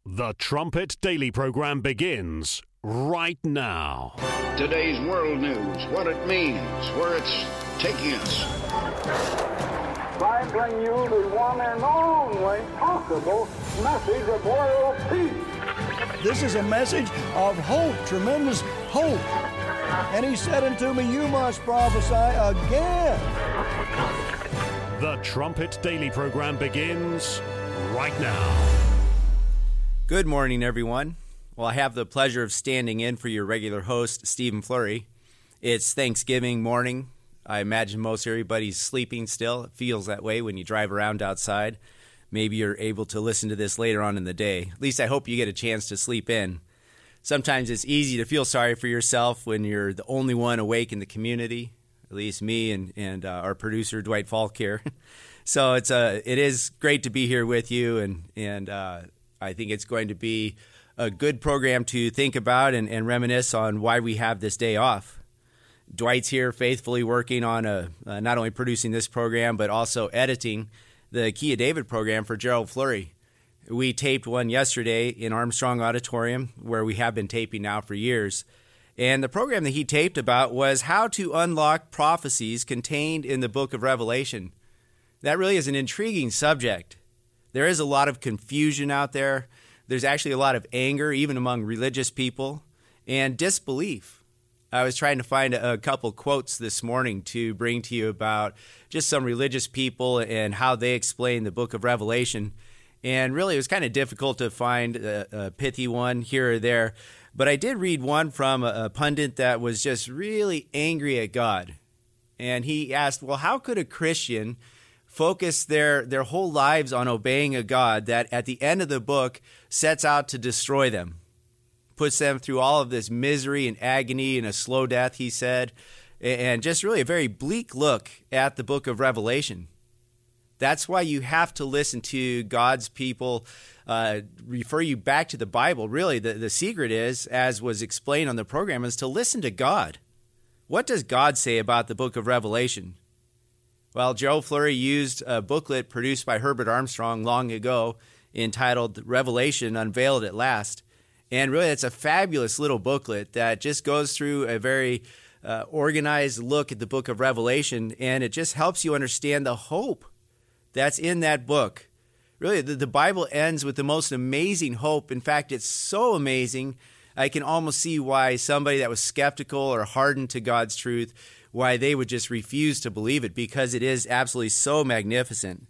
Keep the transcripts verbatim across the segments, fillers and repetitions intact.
The Trumpet Daily Program begins right now. Today's world news, what it means, where it's taking us. I bring you the one and only possible message of world peace. This is a message of hope, tremendous hope. And he said unto me, you must prophesy again. The Trumpet Daily Program begins right now. Good morning, everyone. Well, I have the pleasure of standing in for your regular host, Stephen Flurry. It's Thanksgiving morning. I imagine most everybody's sleeping still. It feels that way when you drive around outside. Maybe you're able to listen to this later on in the day. At least I hope you get a chance to sleep in. Sometimes it's easy to feel sorry for yourself when you're the only one awake in the community, at least me and, and uh, our producer, Dwight Falk here. So it's uh, it is great to be here with you, and, and uh, I think it's going to be a good program to think about and, and reminisce on why we have this day off. Dwight's here faithfully working on a, uh, not only producing this program, but also editing the Key of David program for Gerald Flurry. We taped one yesterday in Armstrong Auditorium, where we have been taping now for years. And the program that he taped about was how to unlock prophecies contained in the book of Revelation. That really is an intriguing subject. There is a lot of confusion out there. There's actually a lot of anger, even among religious people, and disbelief. I was trying to find a couple quotes this morning to bring to you about just some religious people and how they explain the book of Revelation. And really, it was kind of difficult to find a, a pithy one here or there. But I did read one from a, a pundit that was just really angry at God. And he asked, well, how could a Christian focus their, their whole lives on obeying a God that at the end of the book sets out to destroy them, puts them through all of this misery and agony and a slow death, he said, and just really a very bleak look at the book of Revelation. That's why you have to listen to God's people uh, refer you back to the Bible. Really, the, the secret is, as was explained on the program, is to listen to God. What does God say about the book of Revelation? Well, Gerald Flurry used a booklet produced by Herbert Armstrong long ago entitled Revelation Unveiled at Last. And really, it's a fabulous little booklet that just goes through a very uh, organized look at the book of Revelation, and it just helps you understand the hope that's in that book. Really, the, the Bible ends with the most amazing hope. In fact, it's so amazing, I can almost see why somebody that was skeptical or hardened to God's truth, why they would just refuse to believe it, because it is absolutely so magnificent.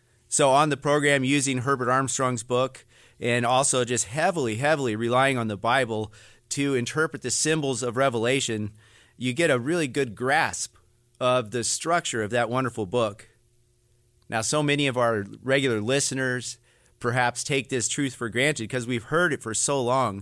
So on the program, using Herbert Armstrong's book, and also just heavily, heavily relying on the Bible to interpret the symbols of Revelation, you get a really good grasp of the structure of that wonderful book. Now, so many of our regular listeners perhaps take this truth for granted because we've heard it for so long.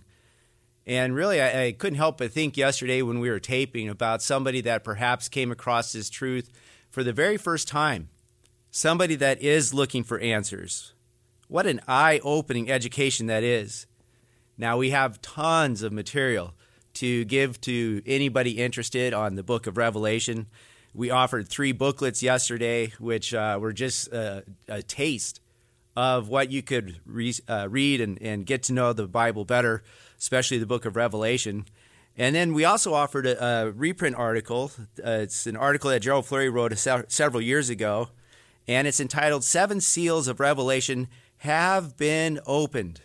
And really, I, I couldn't help but think yesterday when we were taping about somebody that perhaps came across this truth for the very first time, somebody that is looking for answers. What an eye-opening education that is. Now, we have tons of material to give to anybody interested on the book of Revelation. We offered three booklets yesterday, which uh, were just uh, a taste of what you could re- uh, read and, and get to know the Bible better, especially the book of Revelation. And then we also offered a, a reprint article. Uh, it's an article that Gerald Flurry wrote a se- several years ago, and it's entitled Seven Seals of Revelation Have Been Opened.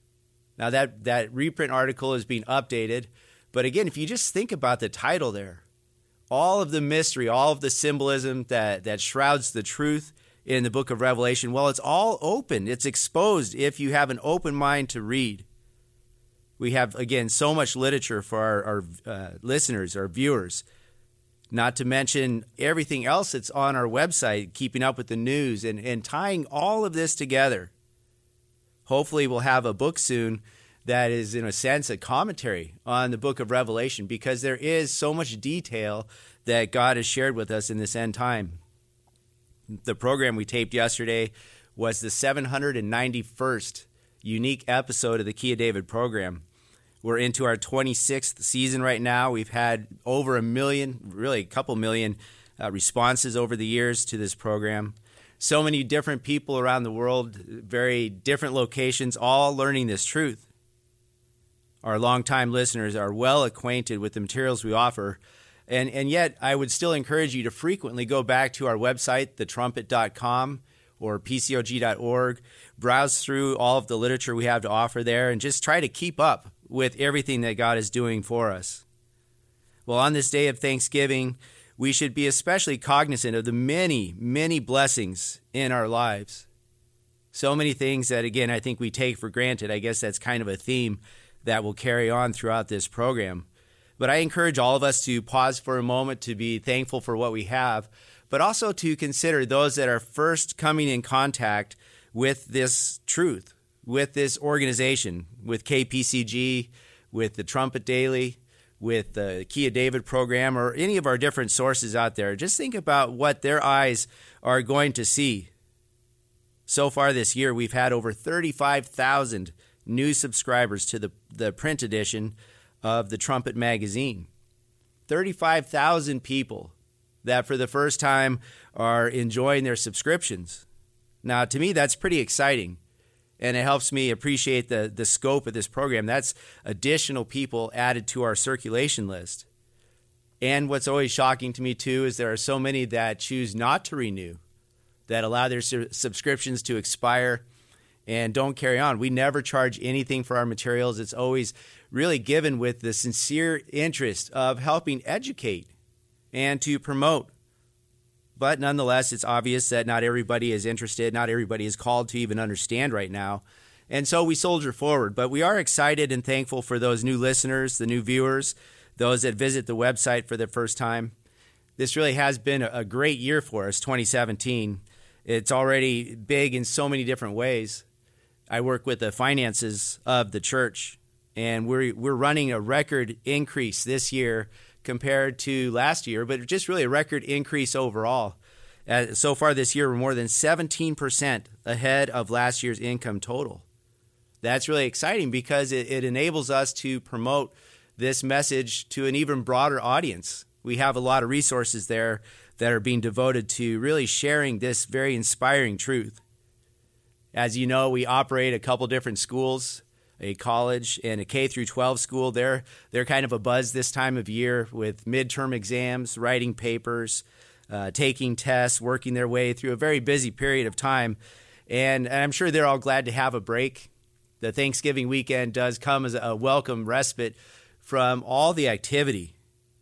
Now, that, that reprint article is being updated, but again, if you just think about the title there, all of the mystery, all of the symbolism that, that shrouds the truth in the book of Revelation, well, it's all open. It's exposed if you have an open mind to read. We have, again, so much literature for our, our uh, listeners, our viewers, not to mention everything else that's on our website, keeping up with the news and, and tying all of this together. Hopefully we'll have a book soon that is, in a sense, a commentary on the book of Revelation, because there is so much detail that God has shared with us in this end time. The program we taped yesterday was the seven hundred ninety-first unique episode of the Key of David program. We're into our twenty-sixth season right now. We've had over a million, really a couple million uh, responses over the years to this program. So many different people around the world, very different locations, all learning this truth. Our longtime listeners are well acquainted with the materials we offer. And, and yet, I would still encourage you to frequently go back to our website, the trumpet dot com or P C O G dot org, browse through all of the literature we have to offer there, and just try to keep up with everything that God is doing for us. Well, on this day of Thanksgiving, we should be especially cognizant of the many, many blessings in our lives. So many things that, again, I think we take for granted. I guess that's kind of a theme that will carry on throughout this program. But I encourage all of us to pause for a moment to be thankful for what we have, but also to consider those that are first coming in contact with this truth, with this organization, with K P C G, with the Trumpet Daily, with the Key of David program, or any of our different sources out there. Just think about what their eyes are going to see. So far this year, we've had over thirty-five thousand new subscribers to the, the print edition of the Trumpet magazine. thirty-five thousand people that for the first time are enjoying their subscriptions. Now, to me, that's pretty exciting, and it helps me appreciate the, the scope of this program. That's additional people added to our circulation list. And what's always shocking to me, too, is there are so many that choose not to renew, that allow their su- subscriptions to expire and don't carry on. We never charge anything for our materials. It's always really given with the sincere interest of helping educate and to promote. But nonetheless, it's obvious that not everybody is interested, not everybody is called to even understand right now. And so we soldier forward. But we are excited and thankful for those new listeners, the new viewers, those that visit the website for the first time. This really has been a great year for us, twenty seventeen. It's already big in so many different ways. I work with the finances of the church, and we're we're running a record increase this year compared to last year, but just really a record increase overall. Uh, so far this year, we're more than seventeen percent ahead of last year's income total. That's really exciting because it, it enables us to promote this message to an even broader audience. We have a lot of resources there that are being devoted to really sharing this very inspiring truth. As you know, we operate a couple different schools, a college and a K through twelve school. They're, they're kind of a buzz this time of year with midterm exams, writing papers, uh, taking tests, working their way through a very busy period of time. And, and I'm sure they're all glad to have a break. The Thanksgiving weekend does come as a welcome respite from all the activity.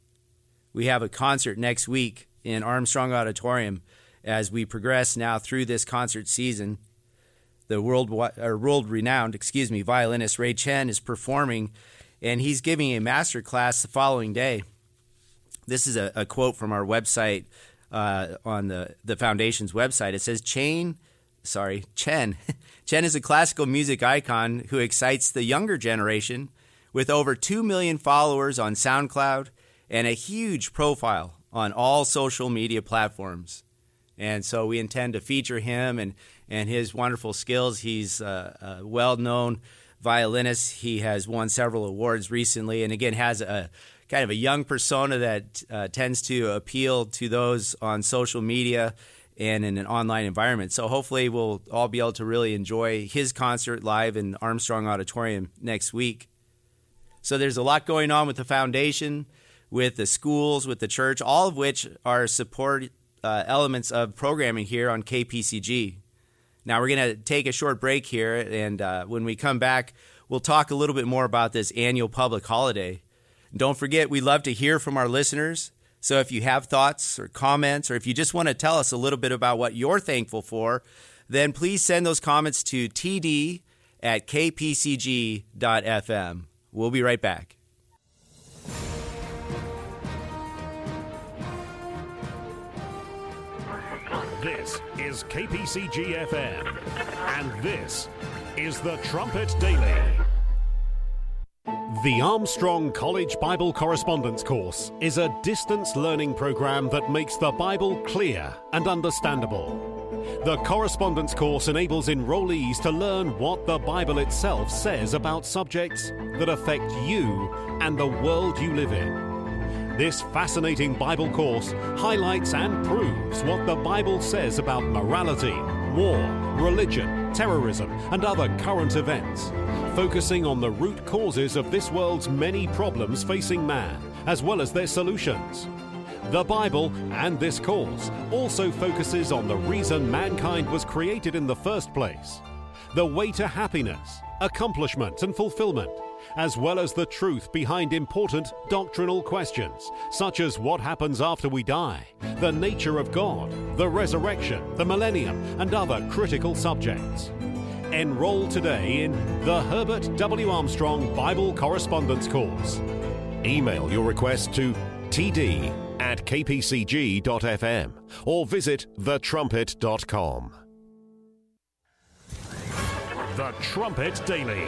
We have a concert next week in Armstrong Auditorium as we progress now through this concert season. The world or world-renowned, excuse me, violinist Ray Chen is performing, and he's giving a master class the following day. This is a, a quote from our website uh, on the, the Foundation's website. It says, Chen, sorry, Chen. Chen is a classical music icon who excites the younger generation with over two million followers on SoundCloud and a huge profile on all social media platforms. And so we intend to feature him and, and his wonderful skills. He's a, a well-known violinist. He has won several awards recently, and again has a kind of a young persona that uh, tends to appeal to those on social media and in an online environment. So hopefully we'll all be able to really enjoy his concert live in Armstrong Auditorium next week. So there's a lot going on with the foundation, with the schools, with the church, all of which are support uh, elements of programming here on K P C G. Now we're going to take a short break here, and uh, when we come back, we'll talk a little bit more about this annual public holiday. Don't forget, we love to hear from our listeners. So if you have thoughts or comments, or if you just want to tell us a little bit about what you're thankful for, then please send those comments to t d at k p c g dot f m. We'll be right back. This is K P C G F M, and this is the Trumpet Daily. The Armstrong College Bible Correspondence Course is a distance learning program that makes the Bible clear and understandable. The correspondence course enables enrollees to learn what the Bible itself says about subjects that affect you and the world you live in. This fascinating Bible course highlights and proves what the Bible says about morality, war, religion, terrorism, and other current events, focusing on the root causes of this world's many problems facing man, as well as their solutions. The Bible and this course also focuses on the reason mankind was created in the first place, the way to happiness, accomplishment, and fulfillment, as well as the truth behind important doctrinal questions, such as what happens after we die, the nature of God, the resurrection, the millennium, and other critical subjects. Enroll today in the Herbert W. Armstrong Bible Correspondence Course. Email your request to t d at k p c g dot f m or visit the trumpet dot com. The Trumpet Daily.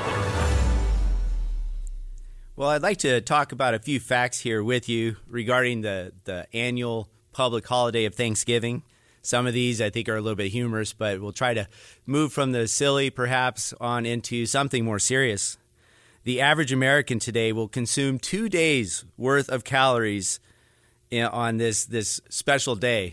Well, I'd like to talk about a few facts here with you regarding the, the annual public holiday of Thanksgiving. Some of these I think are a little bit humorous, but we'll try to move from the silly perhaps on into something more serious. The average American today will consume two days worth of calories on this, this special day.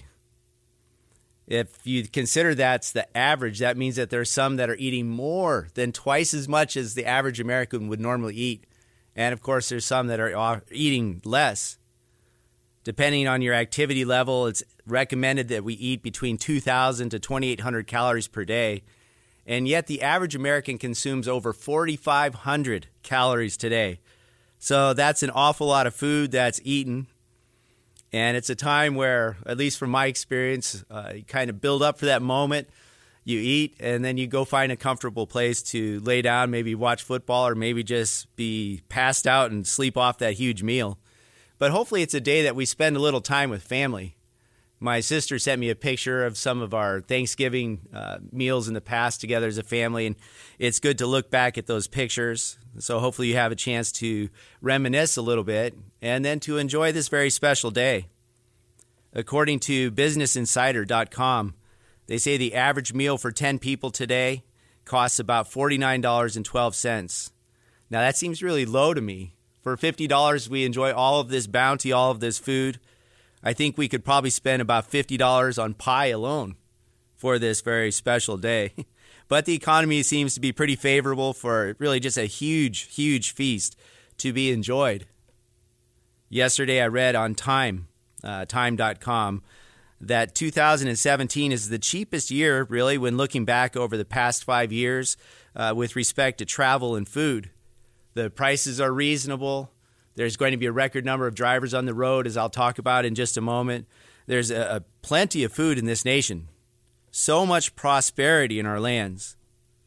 If you consider that's the average, that means that there's some that are eating more than twice as much as the average American would normally eat. And, of course, there's some that are eating less. Depending on your activity level, it's recommended that we eat between two thousand to twenty-eight hundred calories per day. And yet the average American consumes over forty-five hundred calories today. So that's an awful lot of food that's eaten. And it's a time where, at least from my experience, uh, you kind of build up for that moment. You eat, and then you go find a comfortable place to lay down, maybe watch football, or maybe just be passed out and sleep off that huge meal. But hopefully it's a day that we spend a little time with family. My sister sent me a picture of some of our Thanksgiving uh, meals in the past together as a family, and it's good to look back at those pictures. So hopefully you have a chance to reminisce a little bit and then to enjoy this very special day. According to business insider dot com, they say the average meal for ten people today costs about forty-nine dollars and twelve cents. Now that seems really low to me. For fifty dollars, we enjoy all of this bounty, all of this food. I think we could probably spend about fifty dollars on pie alone for this very special day. But the economy seems to be pretty favorable for really just a huge, huge feast to be enjoyed. Yesterday I read on Time, uh, time dot com, that two thousand seventeen is the cheapest year, really, when looking back over the past five years uh, with respect to travel and food. The prices are reasonable. There's going to be a record number of drivers on the road, as I'll talk about in just a moment. There's a, a plenty of food in this nation. So much prosperity in our lands.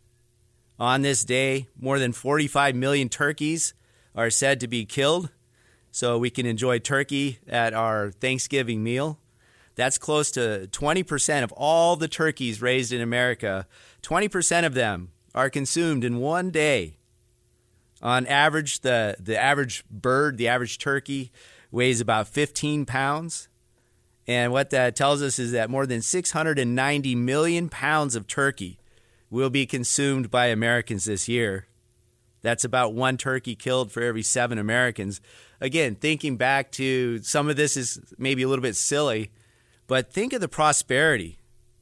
On this day, more than forty-five million turkeys are said to be killed, so we can enjoy turkey at our Thanksgiving meal. That's close to twenty percent of all the turkeys raised in America. twenty percent of them are consumed in one day. On average, the, the average bird, the average turkey, weighs about fifteen pounds. And what that tells us is that more than six hundred ninety million pounds of turkey will be consumed by Americans this year. That's about one turkey killed for every seven Americans. Again, thinking back to some of this is maybe a little bit silly, but think of the prosperity.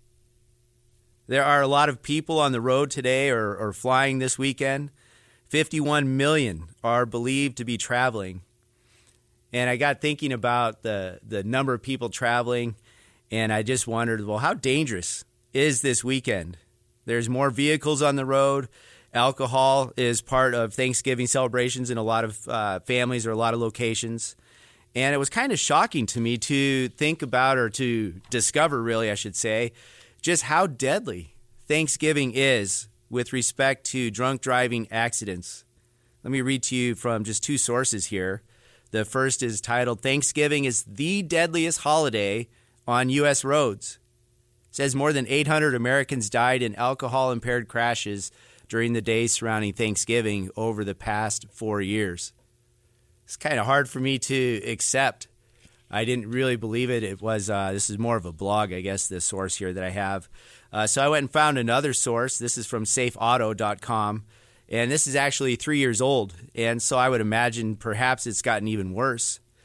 There are a lot of people on the road today or, or flying this weekend. fifty-one million are believed to be traveling. And I got thinking about the, the number of people traveling, and I just wondered, well, how dangerous is this weekend? There's more vehicles on the road. Alcohol is part of Thanksgiving celebrations in a lot of uh, families or a lot of locations. And it was kind of shocking to me to think about, or to discover, really, I should say, just how deadly Thanksgiving is with respect to drunk driving accidents. Let me read to you from just two sources here. The first is titled, "Thanksgiving is the deadliest holiday on U S roads." It says more than eight hundred Americans died in alcohol-impaired crashes during the days surrounding Thanksgiving over the past four years. It's kind of hard for me to accept. I didn't really believe it. It was, uh, this is more of a blog, I guess, this source here that I have. Uh, so I went and found another source. This is from safe auto dot com. And this is actually three years old. And so I would imagine perhaps it's gotten even worse.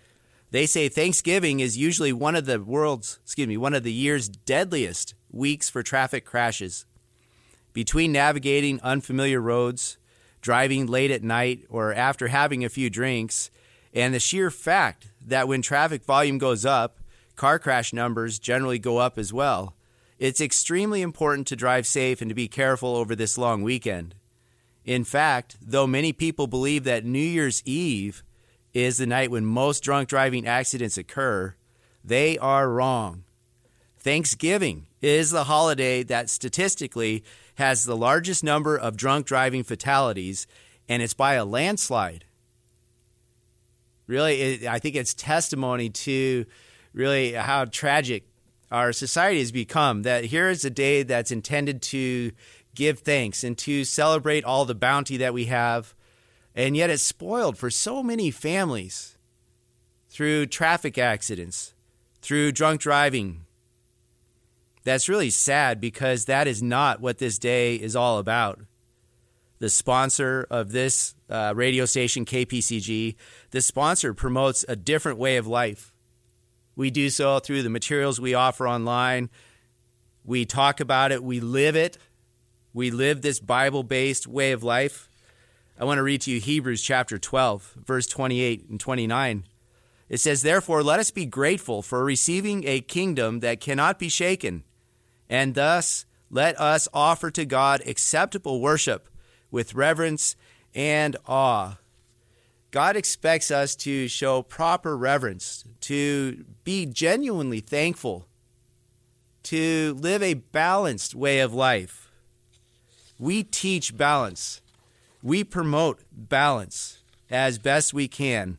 They say Thanksgiving is usually one of the world's, excuse me, one of the year's deadliest weeks for traffic crashes. Between navigating unfamiliar roads, driving late at night, or after having a few drinks, and the sheer fact that when traffic volume goes up, car crash numbers generally go up as well, it's extremely important to drive safe and to be careful over this long weekend. In fact, though many people believe that New Year's Eve is the night when most drunk driving accidents occur, they are wrong. Thanksgiving is the holiday that statistically has the largest number of drunk driving fatalities, and it's by a landslide. Really, it, I think it's testimony to really how tragic our society has become, that here is a day that's intended to give thanks and to celebrate all the bounty that we have, and yet it's spoiled for so many families through traffic accidents, through drunk driving. That's really sad, because that is not what this day is all about. The sponsor of this uh, radio station, K P C G, the sponsor promotes a different way of life. We do so through the materials we offer online. We talk about it. We live it. We live this Bible-based way of life. I want to read to you Hebrews chapter twelve, verse twenty-eight and twenty-nine. It says, "Therefore, let us be grateful for receiving a kingdom that cannot be shaken, and thus let us offer to God acceptable worship with reverence and awe." God expects us to show proper reverence, to be genuinely thankful, to live a balanced way of life. We teach balance. We promote balance as best we can.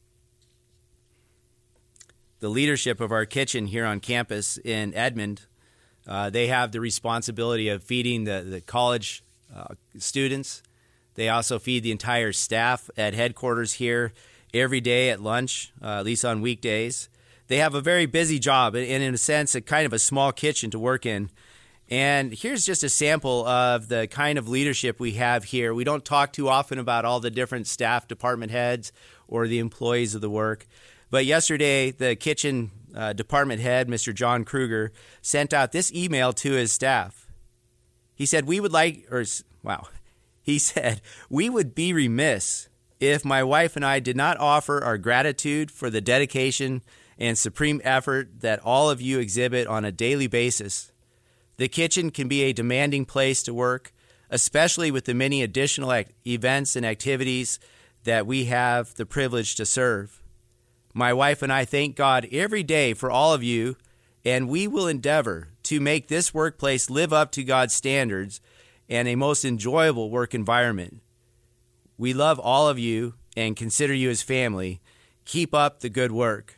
The leadership of our kitchen here on campus in Edmond, uh, they have the responsibility of feeding the, the college uh, students. They also feed the entire staff at headquarters here every day at lunch, uh, at least on weekdays. They have a very busy job, and in a sense, a kind of a small kitchen to work in. And here's just a sample of the kind of leadership we have here. We don't talk too often about all the different staff department heads or the employees of the work. But yesterday, the kitchen uh, department head, Mister John Kruger, sent out this email to his staff. He said, we would like, or wow, he said, we would be remiss if my wife and I did not offer our gratitude for the dedication and supreme effort that all of you exhibit on a daily basis. The kitchen can be a demanding place to work, especially with the many additional act- events and activities that we have the privilege to serve. My wife and I thank God every day for all of you, and we will endeavor to make this workplace live up to God's standards and a most enjoyable work environment. We love all of you and consider you as family. Keep up the good work.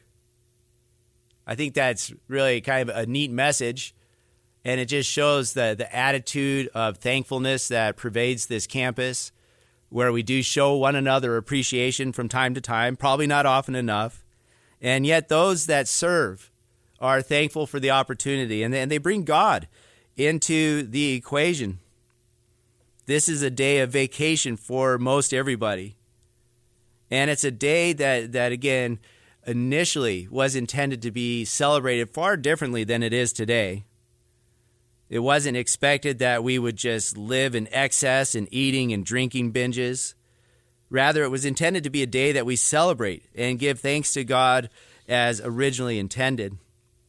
I think that's really kind of a neat message, and it just shows the, the attitude of thankfulness that pervades this campus, where we do show one another appreciation from time to time, probably not often enough, and yet those that serve are thankful for the opportunity, and they, and they bring God into the equation. This is a day of vacation for most everybody. And it's a day that, that again, initially was intended to be celebrated far differently than it is today. It wasn't expected that we would just live in excess and eating and drinking binges. Rather, it was intended to be a day that we celebrate and give thanks to God as originally intended.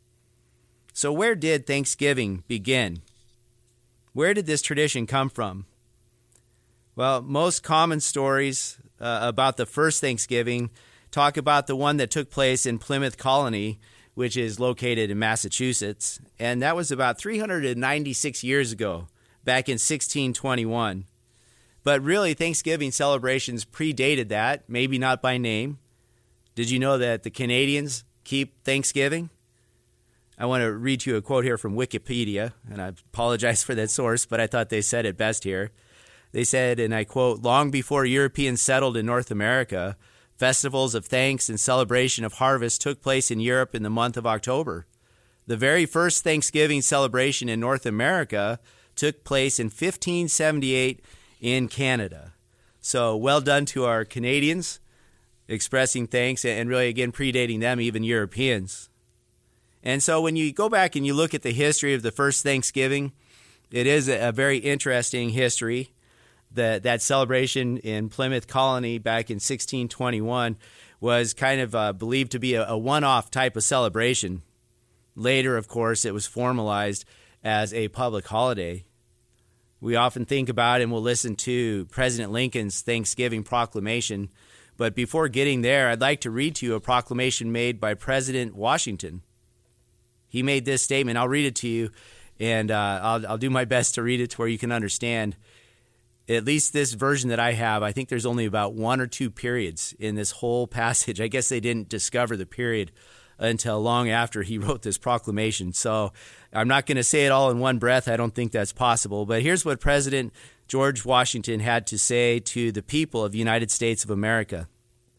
So where did Thanksgiving begin? Where did this tradition come from? Well, most common stories uh, about the first Thanksgiving talk about the one that took place in Plymouth Colony, which is located in Massachusetts, and that was about three hundred ninety-six years ago, back in sixteen twenty-one. But really, Thanksgiving celebrations predated that, maybe not by name. Did you know that the Canadians keep Thanksgiving? I want to read you a quote here from Wikipedia, and I apologize for that source, but I thought they said it best here. They said, and I quote, "Long before Europeans settled in North America, festivals of thanks and celebration of harvest took place in Europe in the month of October. The very first Thanksgiving celebration in North America took place in fifteen seventy-eight in Canada." So well done to our Canadians. expressing thanks and really, again, predating them, even Europeans. And so when you go back and you look at the history of the first Thanksgiving, it is a very interesting history. The, that celebration in Plymouth Colony back in sixteen twenty-one was kind of uh, believed to be a, a one-off type of celebration. Later, of course, it was formalized as a public holiday. We often think about and will listen to President Lincoln's Thanksgiving proclamation. But before getting there, I'd like to read to you a proclamation made by President Washington. He made this statement. I'll read it to you, and uh, I'll, I'll do my best to read it to where you can understand. At least this version that I have, I think there's only about one or two periods in this whole passage. I guess they didn't discover the period until long after he wrote this proclamation. So I'm not going to say it all in one breath. I don't think that's possible. But here's what President George Washington had to say to the people of the United States of America.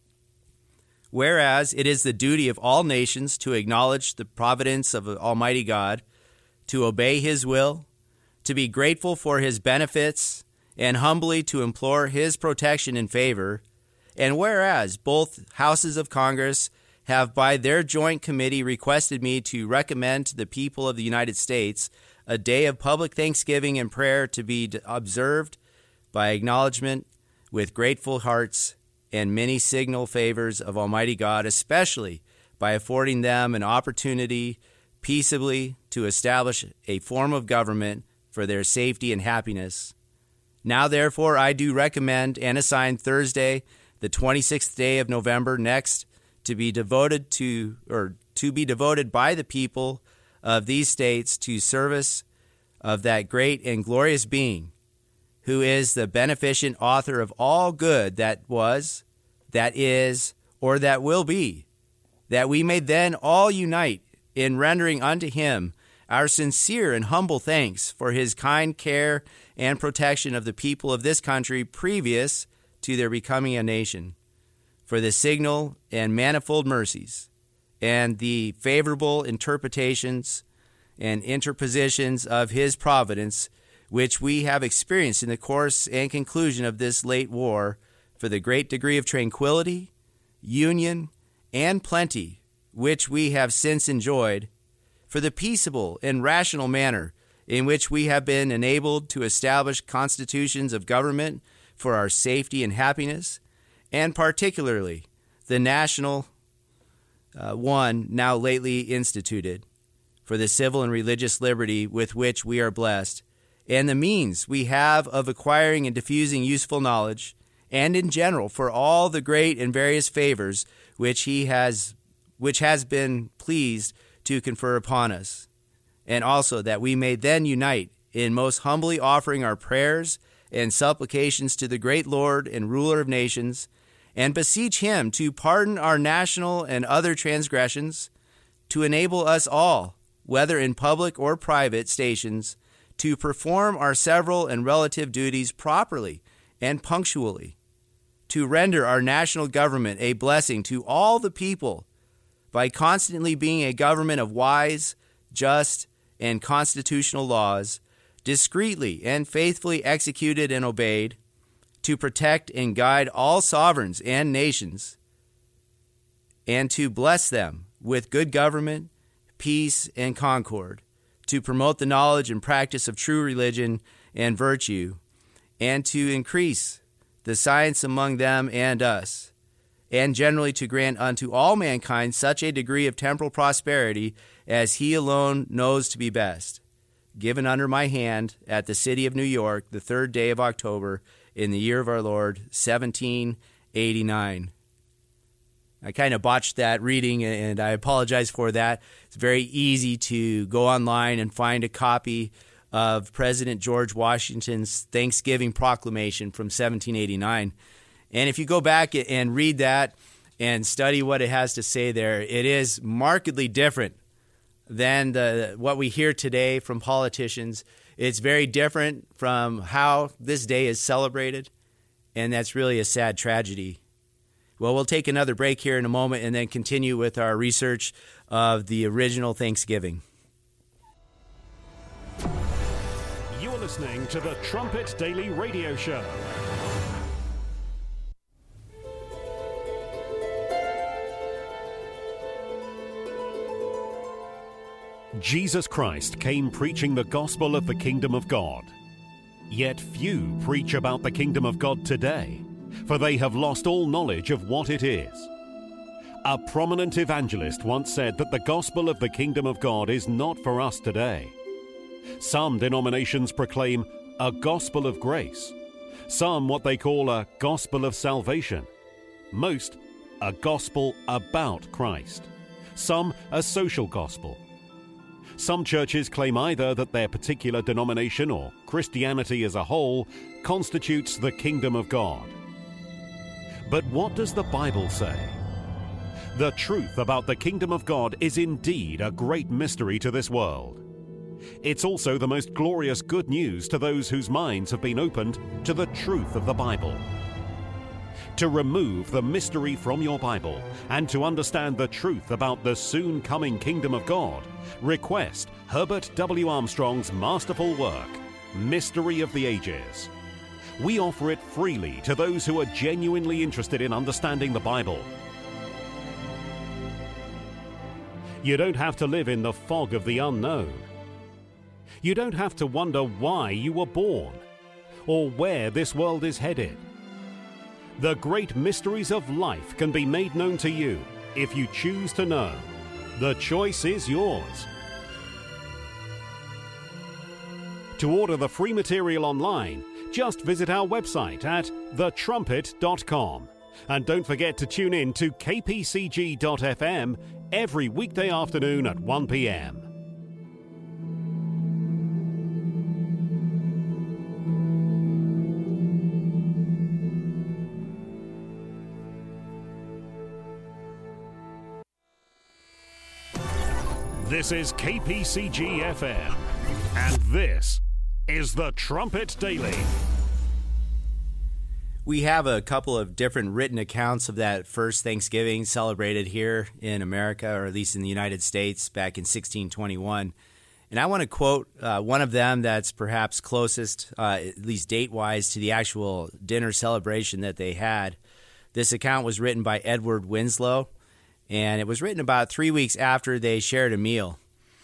Whereas it is the duty of all nations to acknowledge the providence of Almighty God, to obey His will, to be grateful for His benefits, and humbly to implore His protection and favor, and whereas both houses of Congress have by their joint committee requested me to recommend to the people of the United States a day of public thanksgiving and prayer to be observed by acknowledgement with grateful hearts and many signal favors of Almighty God, especially by affording them an opportunity peaceably to establish a form of government for their safety and happiness. Now, therefore, I do recommend and assign Thursday, the twenty-sixth day of November next, to be devoted to, or to be devoted by the people of these states to service of that great and glorious being, who is the beneficent author of all good that was, that is, or that will be, that we may then all unite in rendering unto Him our sincere and humble thanks for His kind care and protection of the people of this country previous to their becoming a nation, for the signal and manifold mercies, and the favorable interpretations and interpositions of His providence, which we have experienced in the course and conclusion of this late war, for the great degree of tranquility, union, and plenty which we have since enjoyed, for the peaceable and rational manner in which we have been enabled to establish constitutions of government for our safety and happiness, and particularly the national uh, one now lately instituted, for the civil and religious liberty with which we are blessed, and the means we have of acquiring and diffusing useful knowledge, and in general for all the great and various favors which he has, which has been pleased to confer upon us, and also that we may then unite in most humbly offering our prayers and supplications to the great Lord and ruler of nations, and beseech Him to pardon our national and other transgressions, to enable us all, whether in public or private stations, to perform our several and relative duties properly and punctually, to render our national government a blessing to all the people by constantly being a government of wise, just, and constitutional laws, discreetly and faithfully executed and obeyed, to protect and guide all sovereigns and nations, and to bless them with good government, peace, and concord, to promote the knowledge and practice of true religion and virtue, and to increase the science among them and us, and generally to grant unto all mankind such a degree of temporal prosperity as He alone knows to be best, given under my hand at the city of New York, the third day of October, in the year of our Lord, seventeen eighty-nine. I kind of botched that reading, and I apologize for that. It's very easy to go online and find a copy of President George Washington's Thanksgiving Proclamation from seventeen eighty-nine. And if you go back and read that and study what it has to say there, it is markedly different than the what we hear today from politicians. It's very different from how this day is celebrated, and that's really a sad tragedy. Well, we'll take another break here in a moment and then continue with our research of the original Thanksgiving. You're listening to the Trumpet Daily Radio Show. Jesus Christ came preaching the gospel of the kingdom of God. Yet few preach about the kingdom of God today, for they have lost all knowledge of what it is. A prominent evangelist once said that the gospel of the kingdom of God is not for us today. Some denominations proclaim a gospel of grace, some what they call a gospel of salvation, most a gospel about Christ, some a social gospel. Some churches claim either that their particular denomination or Christianity as a whole constitutes the kingdom of God. But what does the Bible say? The truth about the kingdom of God is indeed a great mystery to this world. It's also the most glorious good news to those whose minds have been opened to the truth of the Bible. To remove the mystery from your Bible and to understand the truth about the soon coming kingdom of God, request Herbert W. Armstrong's masterful work, Mystery of the Ages. We offer it freely to those who are genuinely interested in understanding the Bible. You don't have to live in the fog of the unknown. You don't have to wonder why you were born or where this world is headed. The great mysteries of life can be made known to you if you choose to know. The choice is yours. To order the free material online, just visit our website at the trumpet dot com. And don't forget to tune in to K P C G dot F M every weekday afternoon at one p.m. This is K P C G F M, and this is the Trumpet Daily. We have a couple of different written accounts of that first Thanksgiving celebrated here in America, or at least in the United States, back in sixteen twenty-one. And I want to quote uh, one of them that's perhaps closest, uh, at least date-wise, to the actual dinner celebration that they had. This account was written by Edward Winslow, and it was written about three weeks after they shared a meal.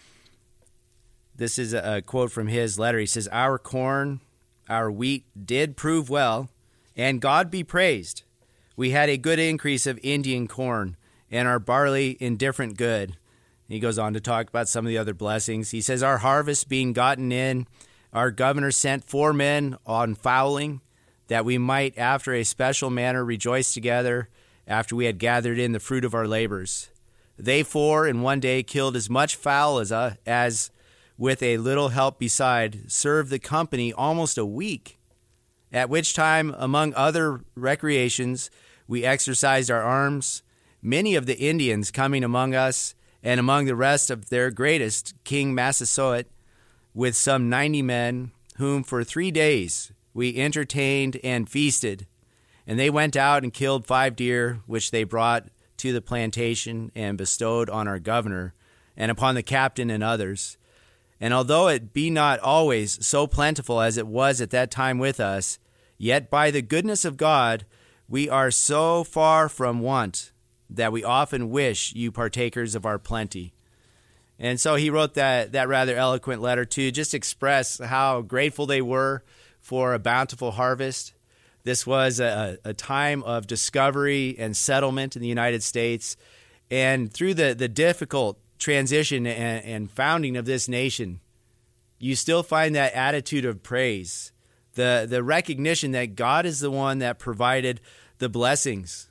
This is a quote from his letter. He says, "Our corn, our wheat did prove well, and God be praised. We had a good increase of Indian corn, and our barley indifferent good." He goes on to talk about some of the other blessings. He says, "Our harvest being gotten in, our governor sent four men on fowling, that we might after a special manner rejoice together after we had gathered in the fruit of our labors. They four in one day killed as much fowl as, uh, as with a little help beside, served the company almost a week. At which time, among other recreations, we exercised our arms, many of the Indians coming among us, and among the rest of their greatest, King Massasoit, with some ninety men, whom for three days we entertained and feasted. And they went out and killed five deer, which they brought to the plantation and bestowed on our governor, and upon the captain and others. And although it be not always so plentiful as it was at that time with us, yet by the goodness of God we are so far from want that we often wish you partakers of our plenty." And so he wrote that, that rather eloquent letter to just express how grateful they were for a bountiful harvest. This was a, a time of discovery and settlement in the United States. And through the, the difficult transition and, and founding of this nation, you still find that attitude of praise, the, the recognition that God is the one that provided the blessings.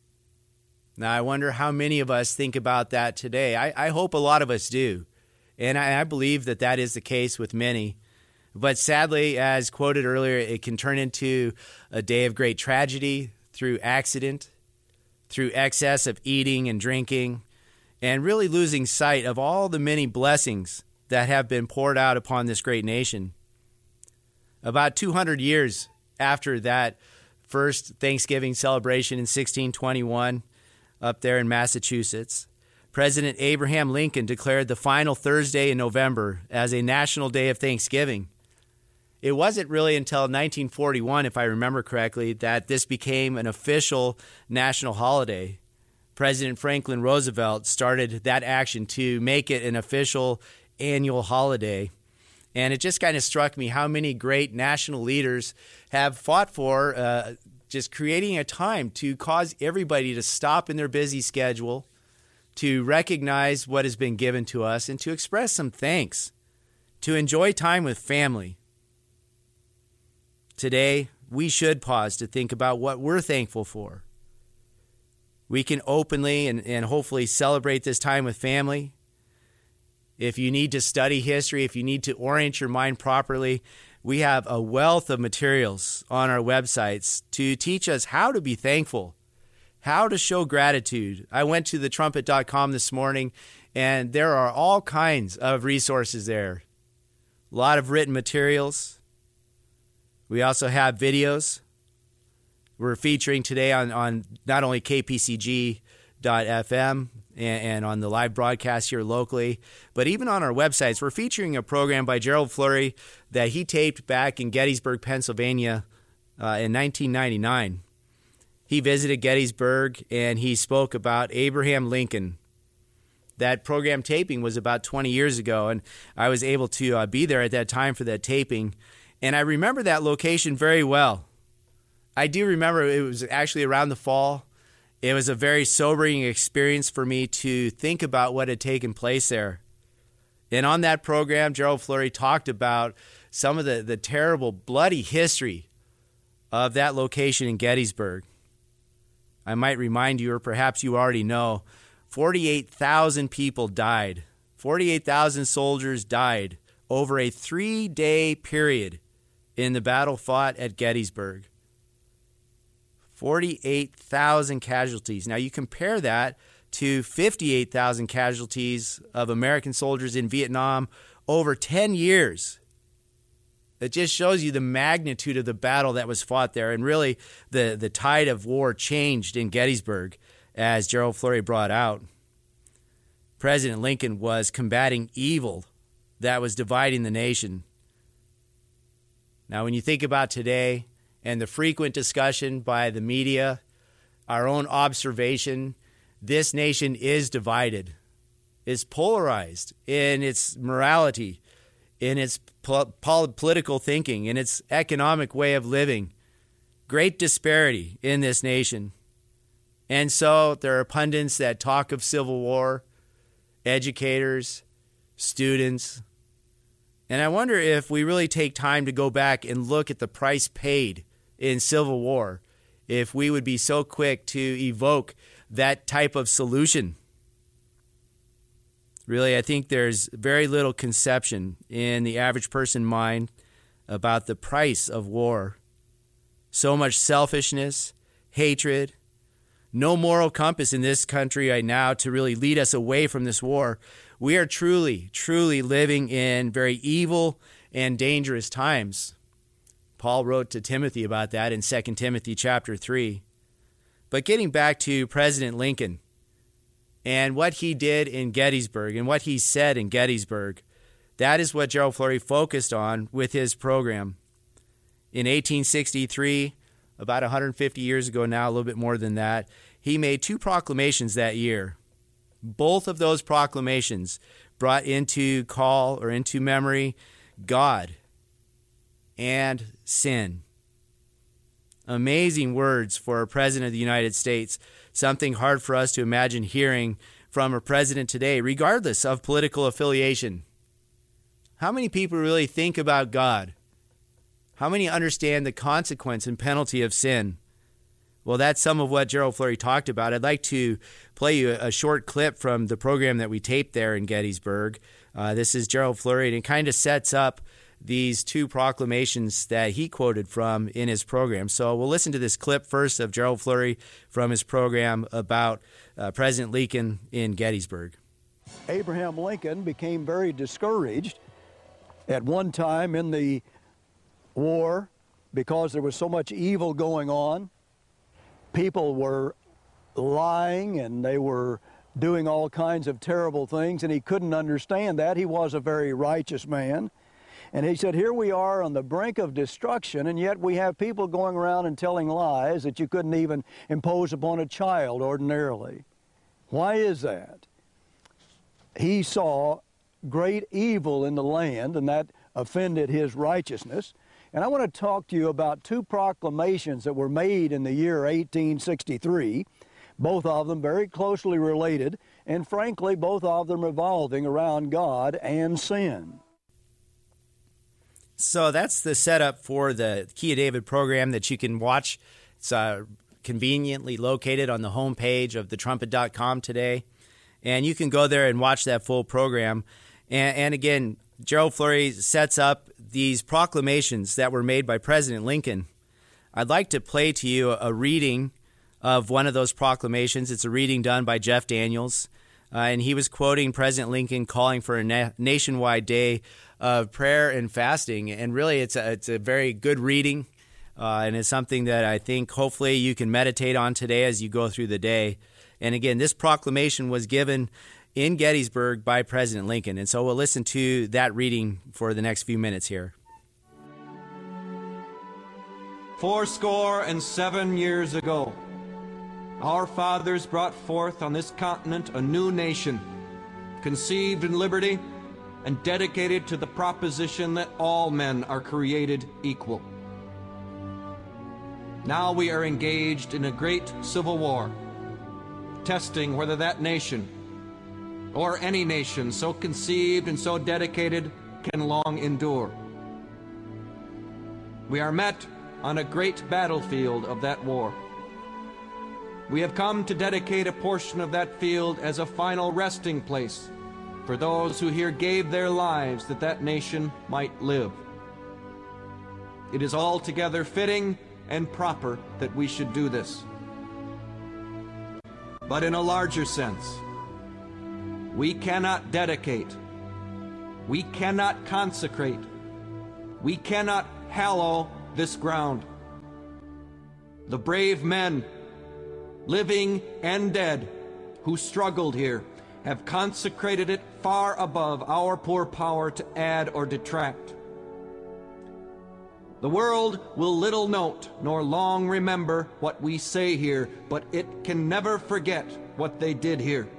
Now, I wonder how many of us think about that today. I, I hope a lot of us do. And I, I believe that that is the case with many. But sadly, as quoted earlier, it can turn into a day of great tragedy through accident, through excess of eating and drinking, and really losing sight of all the many blessings that have been poured out upon this great nation. About two hundred years after that first Thanksgiving celebration in sixteen twenty-one, up there in Massachusetts, President Abraham Lincoln declared the final Thursday in November as a national day of Thanksgiving. It wasn't really until nineteen forty-one, if I remember correctly, that this became an official national holiday. President Franklin Roosevelt started that action to make it an official annual holiday. And it just kind of struck me how many great national leaders have fought for uh, just creating a time to cause everybody to stop in their busy schedule, to recognize what has been given to us, and to express some thanks, to enjoy time with family. Today, we should pause to think about what we're thankful for. We can openly and, and hopefully celebrate this time with family. If you need to study history, if you need to orient your mind properly, we have a wealth of materials on our websites to teach us how to be thankful, how to show gratitude. I went to the trumpet dot com this morning, and there are all kinds of resources there. A lot of written materials. We also have videos. We're featuring today on, on not only K P C G dot F M and, and on the live broadcast here locally, but even on our websites. We're featuring a program by Gerald Flurry that he taped back in Gettysburg, Pennsylvania uh, in nineteen ninety-nine. He visited Gettysburg and he spoke about Abraham Lincoln. That program taping was about twenty years ago, and I was able to uh, be there at that time for that taping. And I remember that location very well. I do remember it was actually around the fall. It was a very sobering experience for me to think about what had taken place there. And on that program, Gerald Flurry talked about some of the, the terrible, bloody history of that location in Gettysburg. I might remind you, or perhaps you already know, forty-eight thousand people died. forty-eight thousand soldiers died over a three-day period in the battle fought at Gettysburg. forty-eight thousand casualties. Now you compare that to fifty-eight thousand casualties of American soldiers in Vietnam over ten years. It just shows you the magnitude of the battle that was fought there. And really, the, the tide of war changed in Gettysburg, as Gerald Flurry brought out. President Lincoln was combating evil that was dividing the nation. Now, when you think about today and the frequent discussion by the media, our own observation, this nation is divided, is polarized in its morality, in its po- political thinking, in its economic way of living. Great disparity in this nation. And so there are pundits that talk of civil war, educators, students. And I wonder if we really take time to go back and look at the price paid in civil war, if we would be so quick to evoke that type of solution. Really, I think there's very little conception in the average person mind about the price of war. So much selfishness, hatred, no moral compass in this country right now to really lead us away from this war. We are truly, truly living in very evil and dangerous times. Paul wrote to Timothy about that in Second Timothy chapter three. But getting back to President Lincoln and what he did in Gettysburg and what he said in Gettysburg, that is what Gerald Flurry focused on with his program. In eighteen sixty-three, about one hundred fifty years ago now, a little bit more than that, he made two proclamations that year. Both of those proclamations brought into call or into memory God and sin. Amazing words for a president of the United States, something hard for us to imagine hearing from a president today, regardless of political affiliation. How many people really think about God? How many understand the consequence and penalty of sin? Well, that's some of what Gerald Flurry talked about. I'd like to play you a short clip from the program that we taped there in Gettysburg. Uh, this is Gerald Flurry, and it kind of sets up these two proclamations that he quoted from in his program. So we'll listen to this clip first of Gerald Flurry from his program about uh, President Lincoln in Gettysburg. Abraham Lincoln became very discouraged at one time in the war because there was so much evil going on. People were lying and they were doing all kinds of terrible things, and he couldn't understand that. He was a very righteous man. And he said, here we are on the brink of destruction, and yet we have people going around and telling lies that you couldn't even impose upon a child ordinarily. Why is that? He saw great evil in the land, and that offended his righteousness. And I want to talk to you about two proclamations that were made in the year eighteen sixty-three, both of them very closely related, and frankly, both of them revolving around God and sin. So that's the setup for the Key of David program that you can watch. It's uh, conveniently located on the homepage of the trumpet dot com today. And you can go there and watch that full program. And, and again, Gerald Flurry sets up these proclamations that were made by President Lincoln. I'd like to play to you a reading of one of those proclamations. It's a reading done by Jeff Daniels. Uh, and he was quoting President Lincoln calling for a na- nationwide day of prayer and fasting. And really, it's a, it's a very good reading. Uh, and it's something that I think hopefully you can meditate on today as you go through the day. And again, this proclamation was given in Gettysburg by President Lincoln. And so we'll listen to that reading for the next few minutes here. Fourscore and seven years ago, our fathers brought forth on this continent a new nation, conceived in liberty and dedicated to the proposition that all men are created equal. Now we are engaged in a great civil war, testing whether that nation, or any nation so conceived and so dedicated, can long endure. We are met on a great battlefield of that war. We have come to dedicate a portion of that field as a final resting place for those who here gave their lives that that nation might live. It is altogether fitting and proper that we should do this. But in a larger sense, we cannot dedicate, we cannot consecrate, we cannot hallow this ground. The brave men, living and dead, who struggled here, have consecrated it far above our poor power to add or detract. The world will little note nor long remember what we say here, but it can never forget what they did here.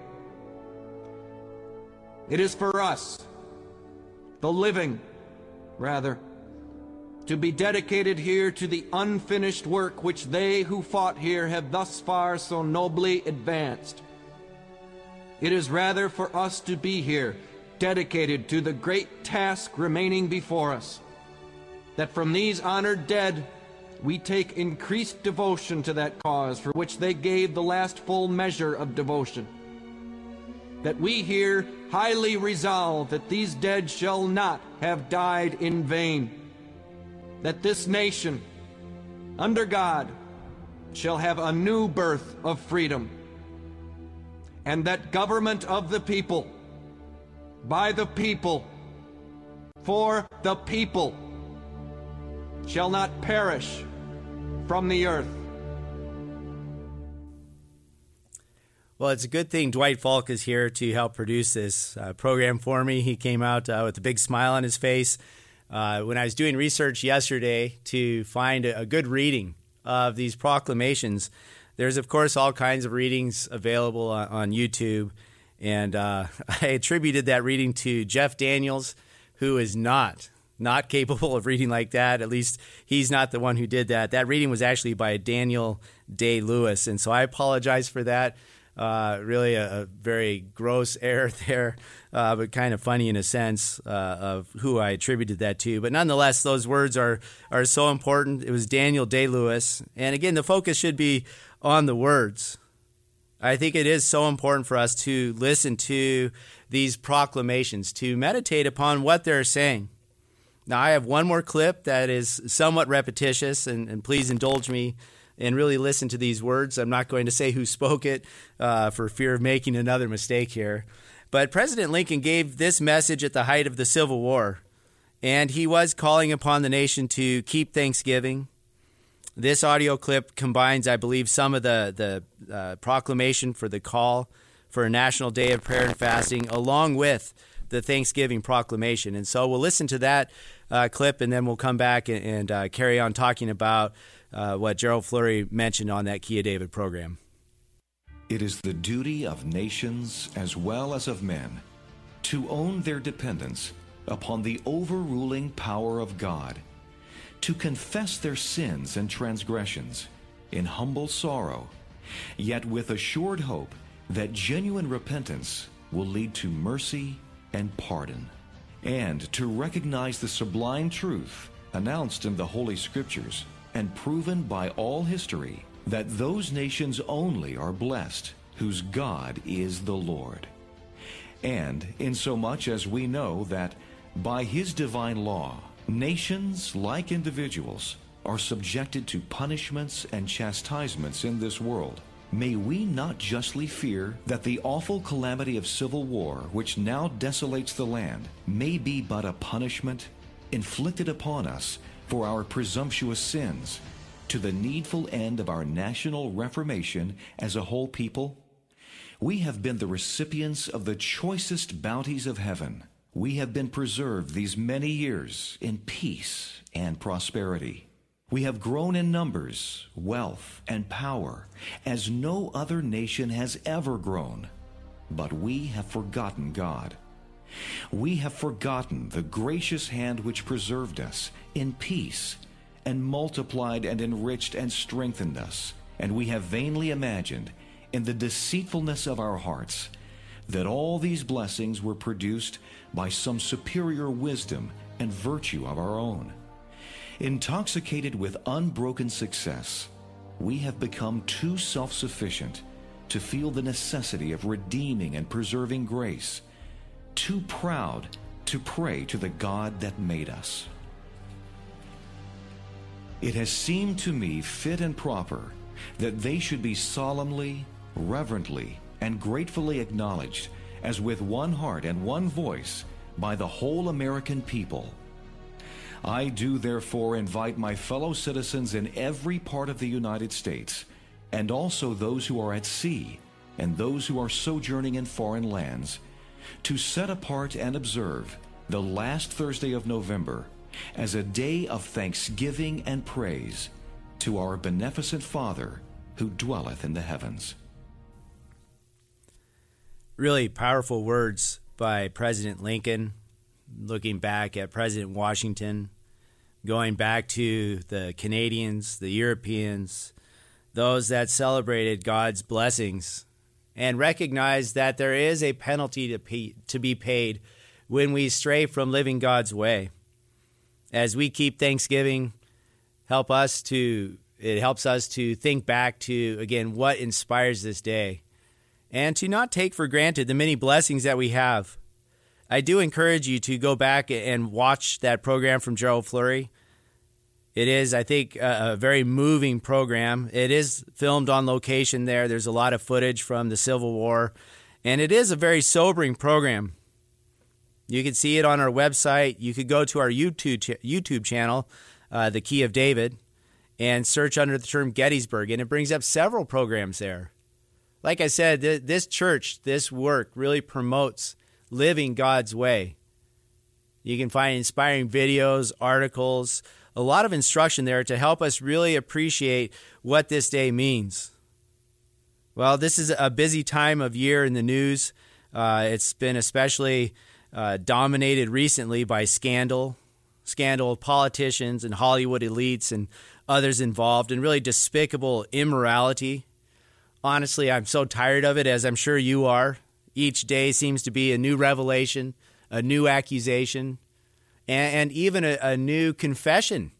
It is for us, the living, rather, to be dedicated here to the unfinished work which they who fought here have thus far so nobly advanced. It is rather for us to be here, dedicated to the great task remaining before us, that from these honored dead we take increased devotion to that cause for which they gave the last full measure of devotion. That we here highly resolve that these dead shall not have died in vain. That this nation, under God, shall have a new birth of freedom. And that government of the people, by the people, for the people, shall not perish from the earth. Well, it's a good thing Dwight Falk is here to help produce this uh, program for me. He came out uh, with a big smile on his face. Uh, when I was doing research yesterday to find a, a good reading of these proclamations, there's, of course, all kinds of readings available on, on YouTube. And uh, I attributed that reading to Jeff Daniels, who is not not capable of reading like that. At least he's not the one who did that. That reading was actually by Daniel Day-Lewis, and so I apologize for that. Uh, really a, a very gross error there, uh, but kind of funny in a sense uh, of who I attributed that to. But nonetheless, those words are, are so important. It was Daniel Day-Lewis. And again, the focus should be on the words. I think it is so important for us to listen to these proclamations, to meditate upon what they're saying. Now, I have one more clip that is somewhat repetitious, and, and please indulge me and really listen to these words. I'm not going to say who spoke it uh, for fear of making another mistake here. But President Lincoln gave this message at the height of the Civil War, and he was calling upon the nation to keep Thanksgiving. This audio clip combines, I believe, some of the, the uh, proclamation for the call for a national day of prayer and fasting, along with the Thanksgiving proclamation. And so we'll listen to that uh, clip, and then we'll come back and, and uh, carry on talking about uh, what Gerald Flurry mentioned on that Key of David program. It is the duty of nations as well as of men to own their dependence upon the overruling power of God, to confess their sins and transgressions in humble sorrow, yet with assured hope that genuine repentance will lead to mercy and pardon, and to recognize the sublime truth announced in the Holy Scriptures and proven by all history, that those nations only are blessed whose God is the Lord. And insomuch as we know that by His divine law, nations, like individuals, are subjected to punishments and chastisements in this world, may we not justly fear that the awful calamity of civil war, which now desolates the land, may be but a punishment inflicted upon us for our presumptuous sins, to the needful end of our national reformation as a whole people? We have been the recipients of the choicest bounties of heaven. We have been preserved these many years in peace and prosperity. We have grown in numbers, wealth, and power as no other nation has ever grown. But we have forgotten God. We have forgotten the gracious hand which preserved us in peace and multiplied and enriched and strengthened us. And we have vainly imagined in the deceitfulness of our hearts that all these blessings were produced by some superior wisdom and virtue of our own. Intoxicated with unbroken success, we have become too self-sufficient to feel the necessity of redeeming and preserving grace, too proud to pray to the God that made us. It has seemed to me fit and proper that they should be solemnly, reverently, and gratefully acknowledged as with one heart and one voice by the whole American people. I do therefore invite my fellow citizens in every part of the United States, and also those who are at sea and those who are sojourning in foreign lands, to set apart and observe the last Thursday of November as a day of thanksgiving and praise to our beneficent Father who dwelleth in the heavens. Really powerful words by President Lincoln, looking back at President Washington, going back to the Canadians, the Europeans, those that celebrated God's blessings, and recognized that there is a penalty to pay, to be paid when we stray from living God's way. As we keep Thanksgiving, help us to it helps us to think back to, again, what inspires this day, and to not take for granted the many blessings that we have. I do encourage you to go back and watch that program from Gerald Flurry. It is, I think, a, a very moving program. It is filmed on location there. There's a lot of footage from the Civil War, and it is a very sobering program. You can see it on our website. You could go to our YouTube ch- YouTube channel, uh, The Key of David, and search under the term Gettysburg, and it brings up several programs there. Like I said, th- this church, this work really promotes living God's way. You can find inspiring videos, articles, a lot of instruction there to help us really appreciate what this day means. Well, this is a busy time of year in the news. Uh, it's been especially uh, dominated recently by scandal, scandal of politicians and Hollywood elites and others involved, and really despicable immorality. Honestly, I'm so tired of it, as I'm sure you are. Each day seems to be a new revelation, a new accusation, and, and even a, a new confession.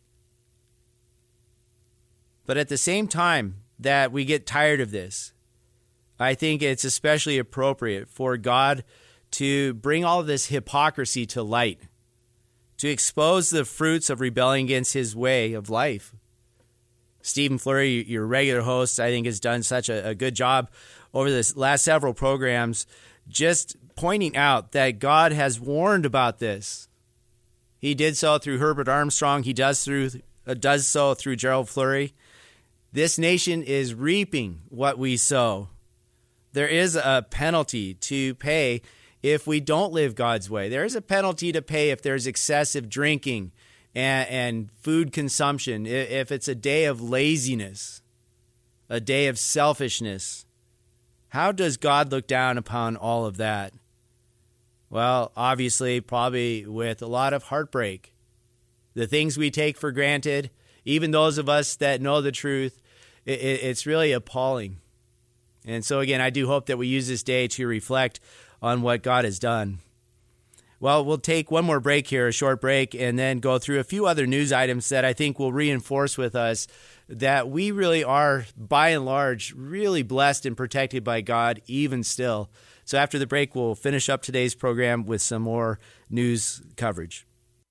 But at the same time that we get tired of this, I think it's especially appropriate for God to bring all of this hypocrisy to light, to expose the fruits of rebelling against His way of life. Stephen Flurry, your regular host, I think has done such a, a good job over the last several programs, just pointing out that God has warned about this. He did so through Herbert Armstrong. He does through uh, does so through Gerald Flurry. This nation is reaping what we sow. There is a penalty to pay if we don't live God's way. There is a penalty to pay if there's excessive drinking and, and food consumption, if it's a day of laziness, a day of selfishness. How does God look down upon all of that? Well, obviously, probably with a lot of heartbreak. The things we take for granted, even those of us that know the truth, it, it, it's really appalling. And so, again, I do hope that we use this day to reflect on what God has done. Well, we'll take one more break here, a short break, and then go through a few other news items that I think will reinforce with us that we really are, by and large, really blessed and protected by God, even still. So after the break, we'll finish up today's program with some more news coverage.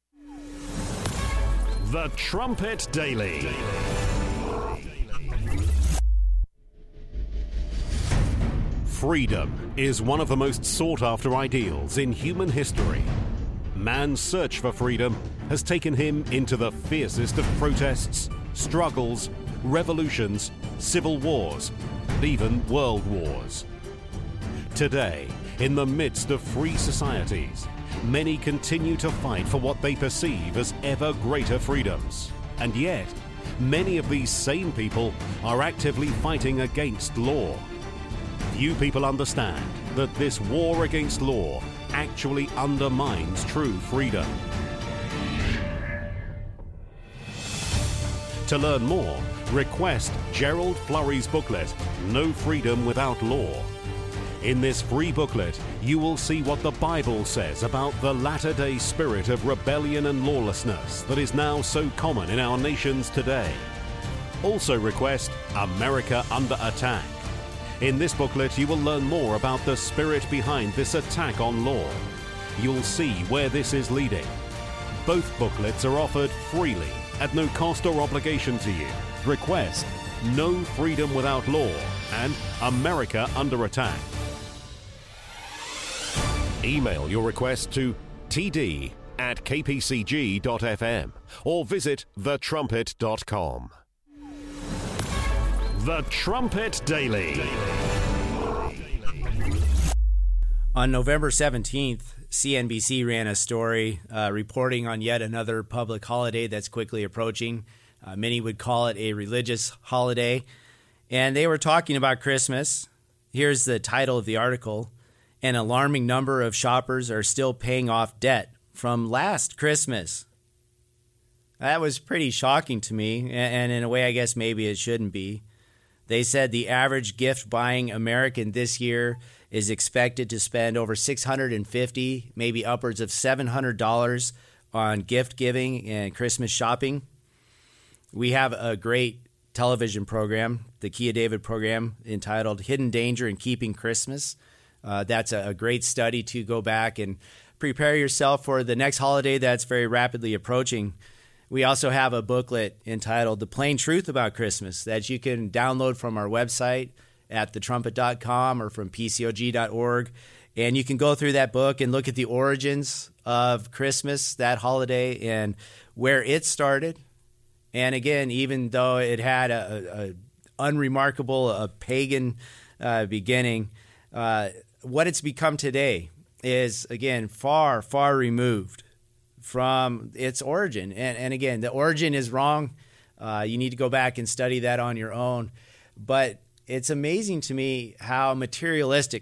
The Trumpet Daily. Freedom is one of the most sought-after ideals in human history. Man's search for freedom has taken him into the fiercest of protests, struggles, revolutions, civil wars, and even world wars. Today, in the midst of free societies, many continue to fight for what they perceive as ever greater freedoms. And yet, many of these same people are actively fighting against law. Few people understand that this war against law actually undermines true freedom. To learn more, request Gerald Flurry's booklet, No Freedom Without Law. In this free booklet, you will see what the Bible says about the latter-day spirit of rebellion and lawlessness that is now so common in our nations today. Also request America Under Attack. In this booklet, you will learn more about the spirit behind this attack on law. You'll see where this is leading. Both booklets are offered freely at no cost or obligation to you. Request No Freedom Without Law and America Under Attack. Email your request to t d at k p c g dot f m or visit the trumpet dot com. The Trumpet Daily. On November seventeenth, C N B C ran a story uh, reporting on yet another public holiday that's quickly approaching. Uh, many would call it a religious holiday. And they were talking about Christmas. Here's the title of the article. An alarming number of shoppers are still paying off debt from last Christmas. That was pretty shocking to me, and in a way, I guess maybe it shouldn't be. They said the average gift-buying American this year is expected to spend over six hundred fifty dollars, maybe upwards of seven hundred dollars on gift-giving and Christmas shopping. We have a great television program, the Kia David program, entitled Hidden Danger in Keeping Christmas. Uh, that's a, a great study to go back and prepare yourself for the next holiday that's very rapidly approaching. We also have a booklet entitled The Plain Truth About Christmas that you can download from our website at the trumpet dot com or from p c o g dot org. And you can go through that book and look at the origins of Christmas, that holiday, and where it started. And again, even though it had a, a unremarkable, a pagan uh, beginning, uh, what it's become today is, again, far, far removed from its origin. And, and again, the origin is wrong. Uh, you need to go back and study that on your own. But it's amazing to me how materialistic,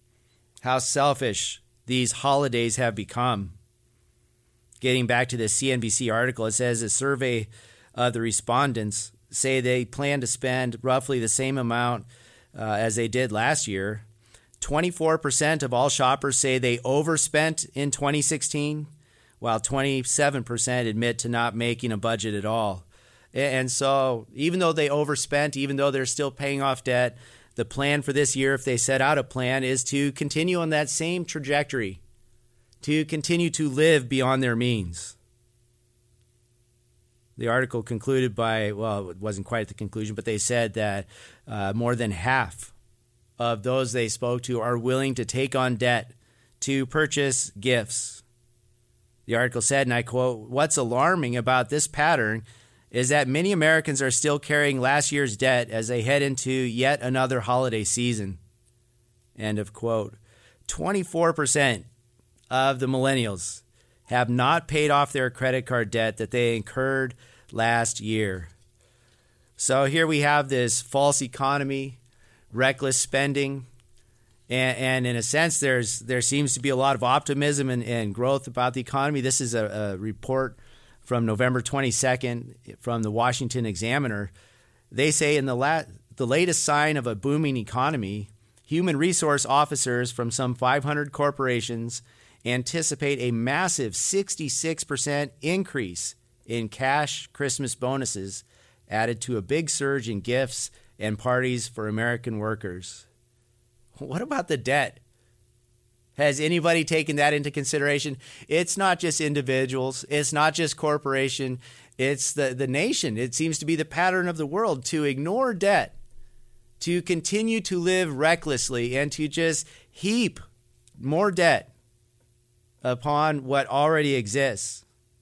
how selfish these holidays have become. Getting back to the C N B C article, it says a survey of the respondents say they plan to spend roughly the same amount uh, as they did last year. twenty-four percent of all shoppers say they overspent in twenty sixteen, while twenty-seven percent admit to not making a budget at all. And so even though they overspent, even though they're still paying off debt, the plan for this year, if they set out a plan, is to continue on that same trajectory, to continue to live beyond their means. The article concluded by, well, it wasn't quite at the conclusion, but they said that uh, more than half of those they spoke to are willing to take on debt to purchase gifts. The article said, and I quote, "What's alarming about this pattern is that many Americans are still carrying last year's debt as they head into yet another holiday season." End of quote. twenty-four percent of the millennials have not paid off their credit card debt that they incurred last year. So here we have this false economy, reckless spending, And, and in a sense, there's there seems to be a lot of optimism and, and growth about the economy. This is a, a report from November twenty-second from the Washington Examiner. They say in the la- the latest sign of a booming economy, human resource officers from some five hundred corporations anticipate a massive sixty-six percent increase in cash Christmas bonuses, added to a big surge in gifts and parties for American workers. What about the debt? Has anybody taken that into consideration? It's not just individuals. It's not just corporation. It's the, the nation. It seems to be the pattern of the world to ignore debt, to continue to live recklessly, and to just heap more debt upon what already exists.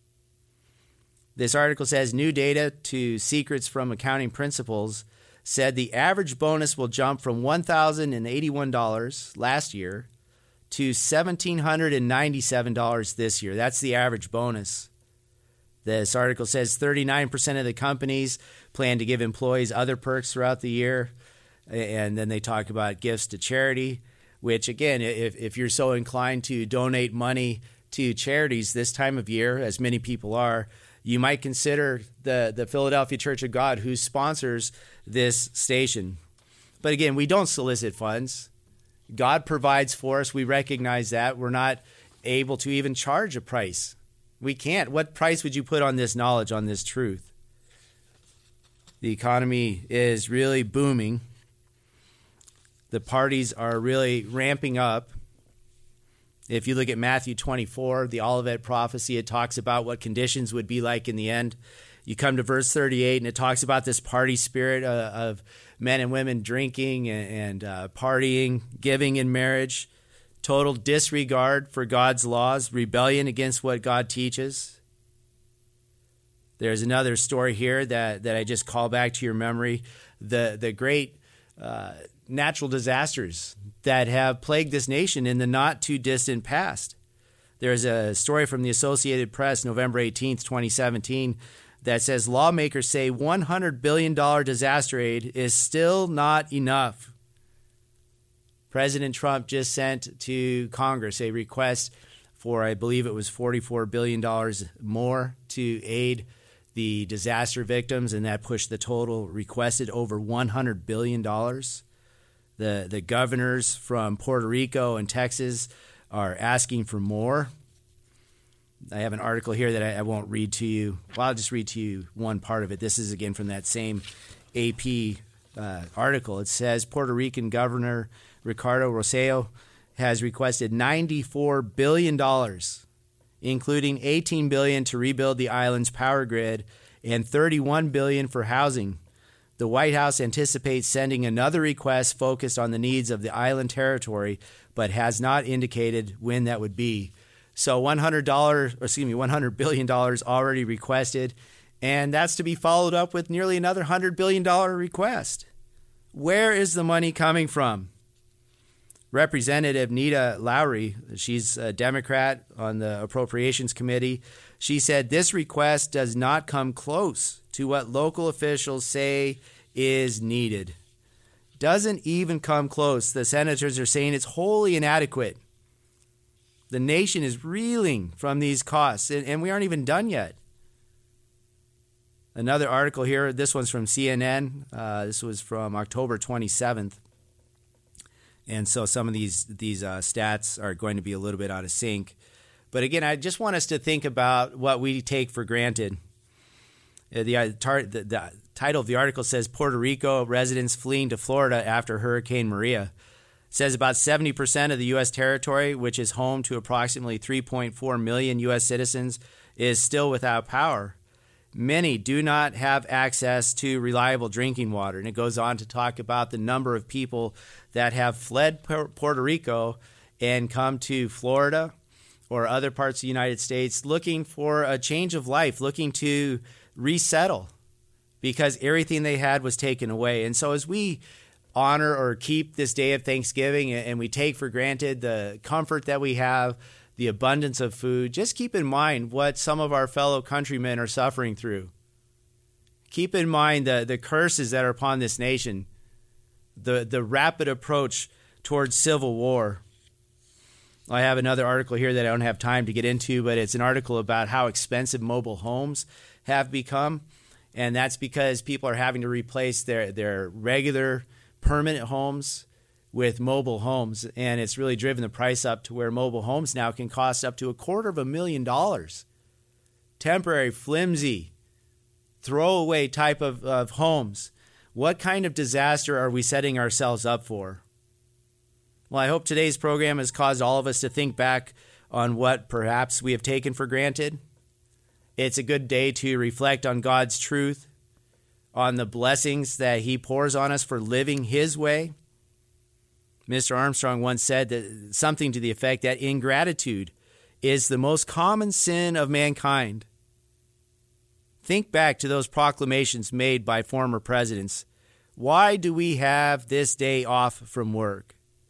This article says new data to Secrets from Accounting Principles said the average bonus will jump from one thousand eighty-one dollars last year to one thousand seven hundred ninety-seven dollars this year. That's the average bonus. This article says thirty-nine percent of the companies plan to give employees other perks throughout the year. And then they talk about gifts to charity, which, again, if, if you're so inclined to donate money to charities this time of year, as many people are, you might consider the, the Philadelphia Church of God, who sponsors this station. But again, we don't solicit funds. God provides for us. We recognize that. We're not able to even charge a price. We can't. What price would you put on this knowledge, on this truth? The economy is really booming. The parties are really ramping up. If you look at Matthew twenty-four, the Olivet prophecy, it talks about what conditions would be like in the end. You come to verse thirty-eight, and it talks about this party spirit uh, of men and women drinking and, and uh, partying, giving in marriage, total disregard for God's laws, rebellion against what God teaches. There's another story here that, that I just call back to your memory. The, the great uh, natural disasters that have plagued this nation in the not-too-distant past. There's a story from the Associated Press, November eighteenth, twenty seventeen, that says lawmakers say one hundred billion dollars disaster aid is still not enough. President Trump just sent to Congress a request for, I believe it was forty-four billion dollars more to aid the disaster victims, and that pushed the total requested over one hundred billion dollars. The, the governors from Puerto Rico and Texas are asking for more. I have an article here that I, I won't read to you. Well, I'll just read to you one part of it. This is, again, from that same A P uh, article. It says Puerto Rican Governor Ricardo Rosselló has requested ninety-four billion dollars, including eighteen billion dollars to rebuild the island's power grid and thirty-one billion dollars for housing. The White House anticipates sending another request focused on the needs of the island territory, but has not indicated when that would be. So one hundred dollars, or excuse me, one hundred billion dollars already requested, and that's to be followed up with nearly another one hundred billion dollars request. Where is the money coming from? Representative Nita Lowry, she's a Democrat on the Appropriations Committee, she said this request does not come close to what local officials say is needed. Doesn't even come close. The senators are saying it's wholly inadequate. The nation is reeling from these costs, and, and we aren't even done yet. Another article here, this one's from C N N. Uh, this was from October twenty-seventh. And so some of these these uh, stats are going to be a little bit out of sync. But again, I just want us to think about what we take for granted. Uh, the, uh, tar- the, the title of the article says Puerto Rico residents fleeing to Florida after Hurricane Maria. It says about seventy percent of the U S territory, which is home to approximately three point four million U S citizens, is still without power. Many do not have access to reliable drinking water. And it goes on to talk about the number of people that have fled Puerto Rico and come to Florida or other parts of the United States looking for a change of life, looking to resettle because everything they had was taken away. And so as we honor or keep this day of Thanksgiving and we take for granted the comfort that we have, the abundance of food, just keep in mind what some of our fellow countrymen are suffering through. Keep in mind the, the curses that are upon this nation, the, the rapid approach towards civil war. I have another article here that I don't have time to get into, but it's an article about how expensive mobile homes have become. And that's because people are having to replace their, their regular permanent homes with mobile homes. And it's really driven the price up to where mobile homes now can cost up to a quarter of a million dollars. Temporary, flimsy, throwaway type of, of homes. What kind of disaster are we setting ourselves up for? Well, I hope today's program has caused all of us to think back on what perhaps we have taken for granted. It's a good day to reflect on God's truth, on the blessings that he pours on us for living his way. Mister Armstrong once said that something to the effect that ingratitude is the most common sin of mankind. Think back to those proclamations made by former presidents. Why do we have this day off from work?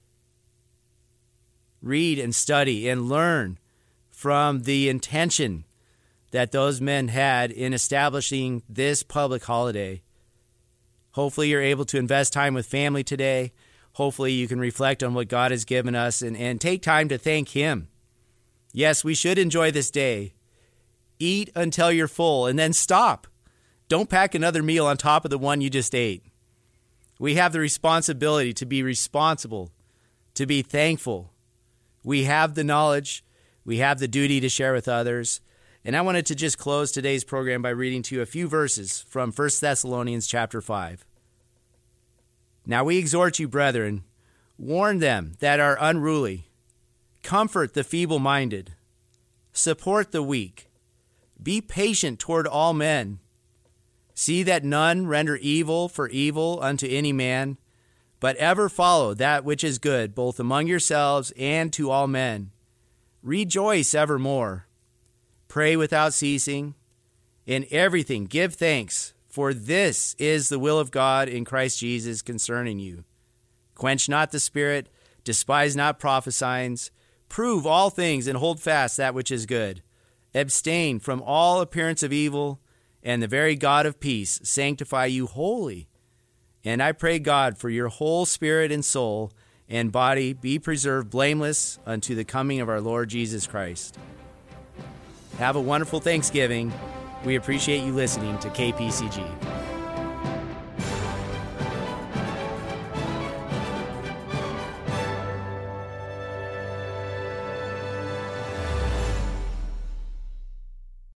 Read and study and learn from the intention that those men had in establishing this public holiday. Hopefully you're able to invest time with family today. Hopefully you can reflect on what God has given us and, and take time to thank him. Yes, we should enjoy this day. Eat until you're full and then stop. Don't pack another meal on top of the one you just ate. We have the responsibility to be responsible, to be thankful. We have the knowledge. We have the duty to share with others. And I wanted to just close today's program by reading to you a few verses from First Thessalonians chapter five. Now we exhort you, brethren, warn them that are unruly, comfort the feeble-minded, support the weak, be patient toward all men. See that none render evil for evil unto any man, but ever follow that which is good, both among yourselves and to all men. Rejoice evermore. Pray without ceasing. In everything give thanks, for this is the will of God in Christ Jesus concerning you. Quench not the spirit, despise not prophesying. Prove all things and hold fast that which is good. Abstain from all appearance of evil, and the very God of peace sanctify you wholly. And I pray God for your whole spirit and soul and body be preserved blameless unto the coming of our Lord Jesus Christ. Have a wonderful Thanksgiving. We appreciate you listening to K P C G.